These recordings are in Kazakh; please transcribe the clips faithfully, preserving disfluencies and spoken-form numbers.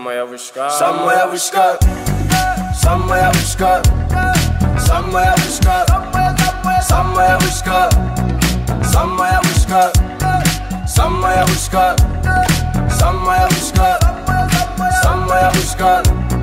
Самая вышка, самая вышка, самая вышка, самая вышка, самая вышка, самая вышка, самая вышка, самая вышка, самая вышка.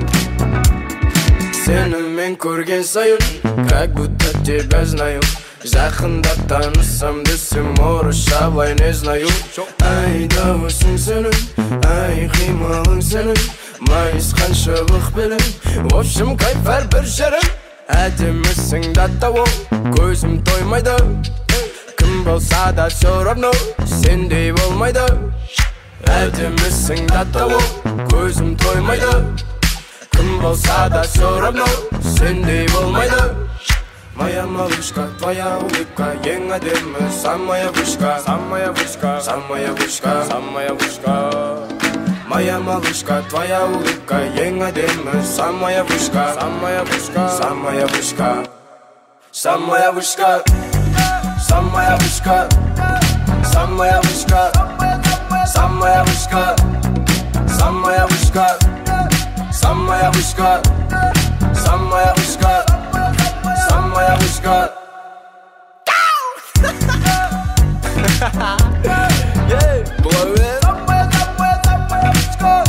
Сені мен көрген сайын, как будто тебя знаю. Жақындап танысам десем, орысша былай не знаю. Ай, дауысың сенің, ай, қимылың сенің, майысқан шыбық белің, в общем, кайф әрбір жерің. Әдемісің даттауы, көзім тоймайды, кім болса да все равно, сендей болмайды. Әдемісің даттауы, көзім тоймайды, кім болса да все равно, сендей болмайды. Моя малышка, твоя улыбка, ең әдемі, самая вышка, самая вышка, самая вышка, самая вышка. Моя малышка, твоя улыбка, ең әдемі, самая вышка, самая вышка, самая вышка, самая вышка, самая вышка, самая вышка, самая вышка, самая вышка, самая вышка, самая вышка. Самая вышка. Blow it. Самая вышка.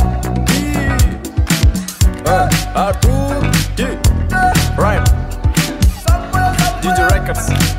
Артур Ди Райм ди джей Records.